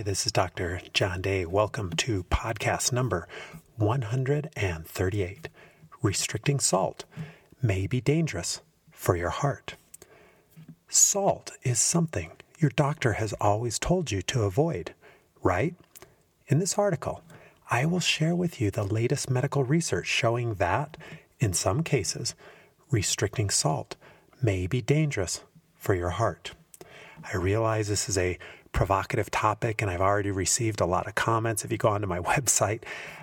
Hi, this is Dr. John Day. Welcome to podcast number 138. Restricting salt may be dangerous for your heart. Salt is something your doctor has always told you to avoid, right? In this article, I will share with you the latest medical research showing that, in some cases, restricting salt may be dangerous for your heart. I realize this is a provocative topic, and I've already received a lot of comments. If you go onto my website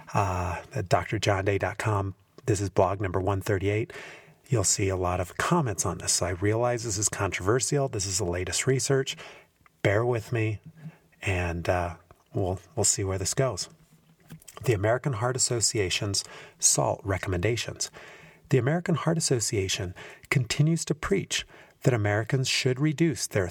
at drjohnday.com, this is blog number 138, you'll see a lot of comments on this. So I realize this is controversial. This is the latest research. Bear with me, and we'll see where this goes. The American Heart Association's salt recommendations. The American Heart Association continues to preach that Americans should reduce their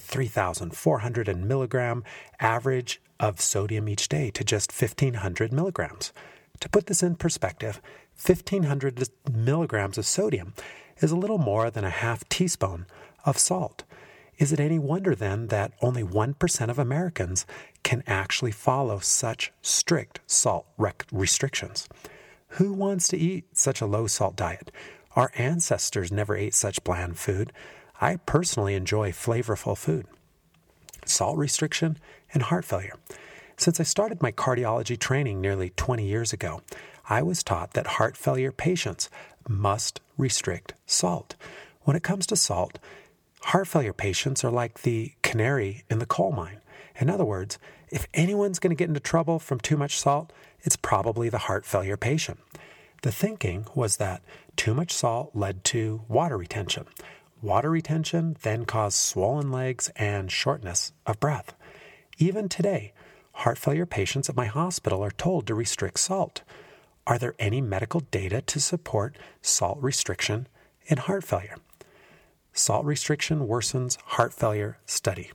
3,400 milligram average of sodium each day to just 1,500 milligrams. To put this in perspective, 1,500 milligrams of sodium is a little more than a half teaspoon of salt. Is it any wonder then that only 1% of Americans can actually follow such strict salt restrictions? Who wants to eat such a low salt diet? Our ancestors never ate such bland food. I personally enjoy flavorful food. Salt restriction and heart failure. Since I started my cardiology training nearly 20 years ago, I was taught that heart failure patients must restrict salt. When it comes to salt, heart failure patients are like the canary in the coal mine. In other words, if anyone's going to get into trouble from too much salt, it's probably the heart failure patient. The thinking was that too much salt led to water retention. Water retention then caused swollen legs and shortness of breath. Even today, heart failure patients at my hospital are told to restrict salt. Are there any medical data to support salt restriction in heart failure? Salt restriction worsens heart failure study.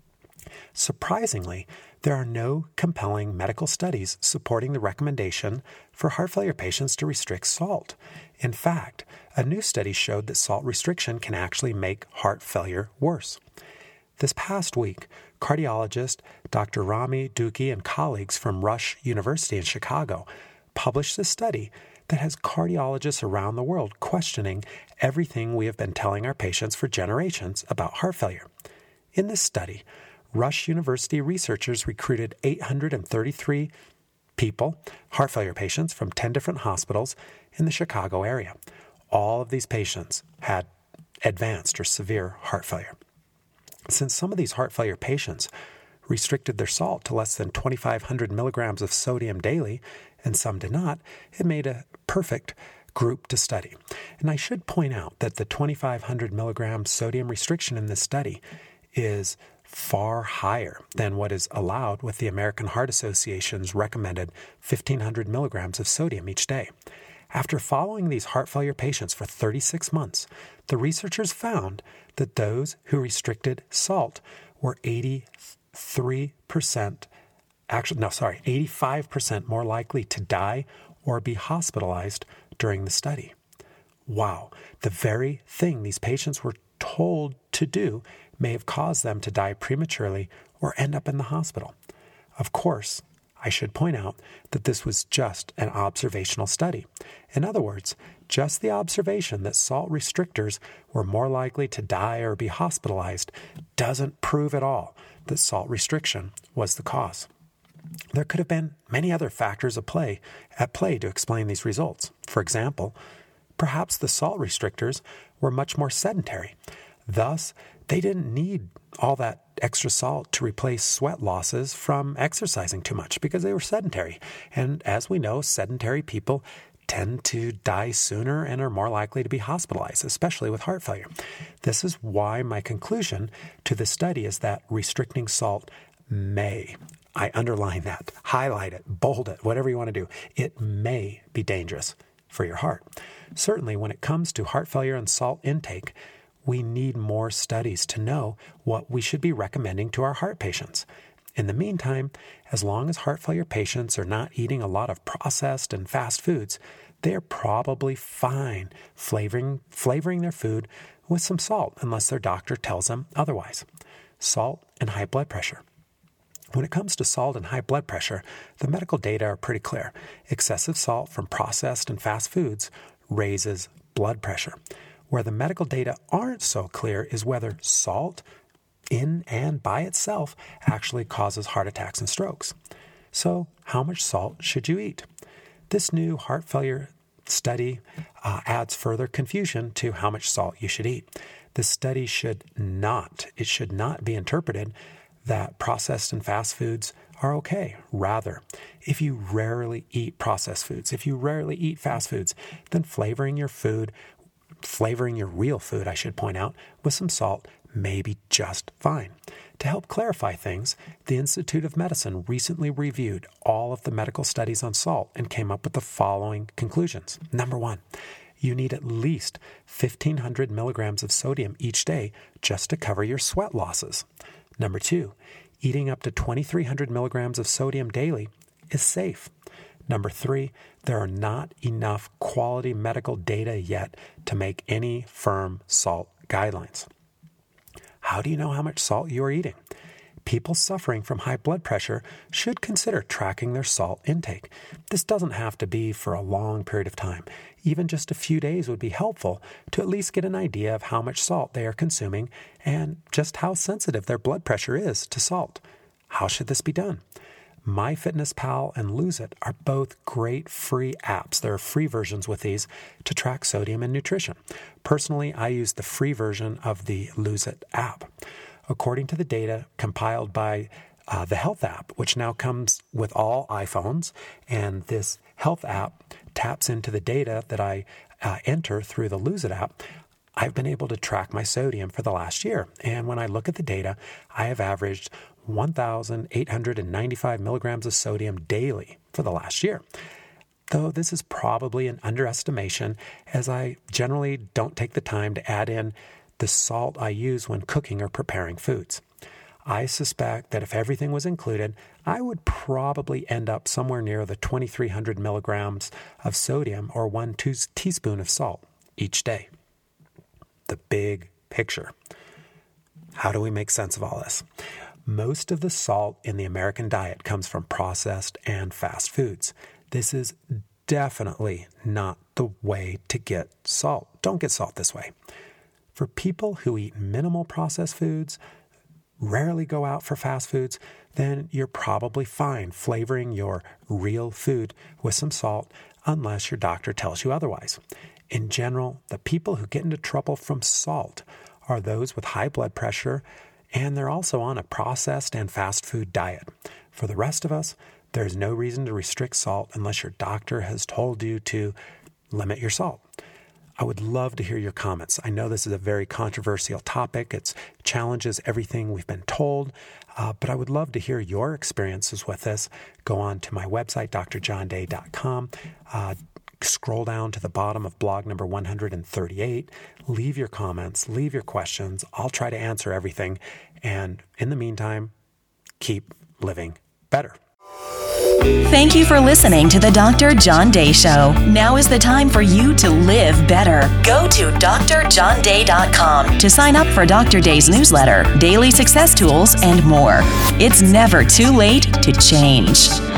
Surprisingly, there are no compelling medical studies supporting the recommendation for heart failure patients to restrict salt. In fact, a new study showed that salt restriction can actually make heart failure worse. This past week, cardiologist Dr. Rami Dukhi and colleagues from Rush University in Chicago published a study that has cardiologists around the world questioning everything we have been telling our patients for generations about heart failure. In this study, Rush University researchers recruited 833 people, heart failure patients, from 10 different hospitals in the Chicago area. All of these patients had advanced or severe heart failure. Since some of these heart failure patients restricted their salt to less than 2,500 milligrams of sodium daily, and some did not, it made a perfect group to study. And I should point out that the 2,500 milligram sodium restriction in this study is far higher than what is allowed with the American Heart Association's recommended 1,500 milligrams of sodium each day. After following these heart failure patients for 36 months, the researchers found that those who restricted salt were 85% more likely to die or be hospitalized during the study. Wow, the very thing these patients were told to do may have caused them to die prematurely or end up in the hospital. Of course, I should point out that this was just an observational study. In other words, just the observation that salt restrictors were more likely to die or be hospitalized doesn't prove at all that salt restriction was the cause. There could have been many other factors at play to explain these results. For example, perhaps the salt restrictors were much more sedentary. Thus, they didn't need all that extra salt to replace sweat losses from exercising too much because they were sedentary. And as we know, sedentary people tend to die sooner and are more likely to be hospitalized, especially with heart failure. This is why my conclusion to this study is that restricting salt may, I underline that, highlight it, bold it, whatever you want to do, it may be dangerous for your heart. Certainly, when it comes to heart failure and salt intake, we need more studies to know what we should be recommending to our heart patients. In the meantime, as long as heart failure patients are not eating a lot of processed and fast foods, they are probably fine flavoring their food with some salt unless their doctor tells them otherwise. Salt and high blood pressure. When it comes to salt and high blood pressure, the medical data are pretty clear. Excessive salt from processed and fast foods raises blood pressure. Where the medical data aren't so clear is whether salt in and by itself actually causes heart attacks and strokes. So, how much salt should you eat? This new heart failure study adds further confusion to how much salt you should eat. This study should not be interpreted that processed and fast foods are okay. Rather, if you rarely eat processed foods, if you rarely eat fast foods, then flavoring your real food, I should point out, with some salt may be just fine. To help clarify things, the Institute of Medicine recently reviewed all of the medical studies on salt and came up with the following conclusions. Number 1, you need at least 1,500 milligrams of sodium each day just to cover your sweat losses. Number 2, eating up to 2,300 milligrams of sodium daily is safe. Number 3, there are not enough quality medical data yet to make any firm salt guidelines. How do you know how much salt you are eating? People suffering from high blood pressure should consider tracking their salt intake. This doesn't have to be for a long period of time. Even just a few days would be helpful to at least get an idea of how much salt they are consuming and just how sensitive their blood pressure is to salt. How should this be done? MyFitnessPal and Lose It are both great free apps. There are free versions with these to track sodium and nutrition. Personally, I use the free version of the Lose It app. According to the data compiled by the Health app, which now comes with all iPhones, and this Health app taps into the data that I enter through the Lose It app, I've been able to track my sodium for the last year. And when I look at the data, I have averaged 1,895 milligrams of sodium daily for the last year. Though this is probably an underestimation, as I generally don't take the time to add in the salt I use when cooking or preparing foods. I suspect that if everything was included, I would probably end up somewhere near the 2,300 milligrams of sodium or 1 teaspoon of salt each day. The big picture. How do we make sense of all this? Most of the salt in the American diet comes from processed and fast foods. This is definitely not the way to get salt. Don't get salt this way. For people who eat minimal processed foods, rarely go out for fast foods, then you're probably fine flavoring your real food with some salt unless your doctor tells you otherwise. In general, the people who get into trouble from salt are those with high blood pressure, and they're also on a processed and fast food diet. For the rest of us, there's no reason to restrict salt unless your doctor has told you to limit your salt. I would love to hear your comments. I know this is a very controversial topic. It challenges everything we've been told, but I would love to hear your experiences with this. Go on to my website, drjohnday.com. Scroll down to the bottom of blog number 138. Leave your comments, leave your questions. I'll try to answer everything. And in the meantime, keep living better. Thank you for listening to the Dr. John Day Show. Now is the time for you to live better. Go to drjohnday.com to sign up for Dr. Day's newsletter, daily success tools, and more. It's never too late to change.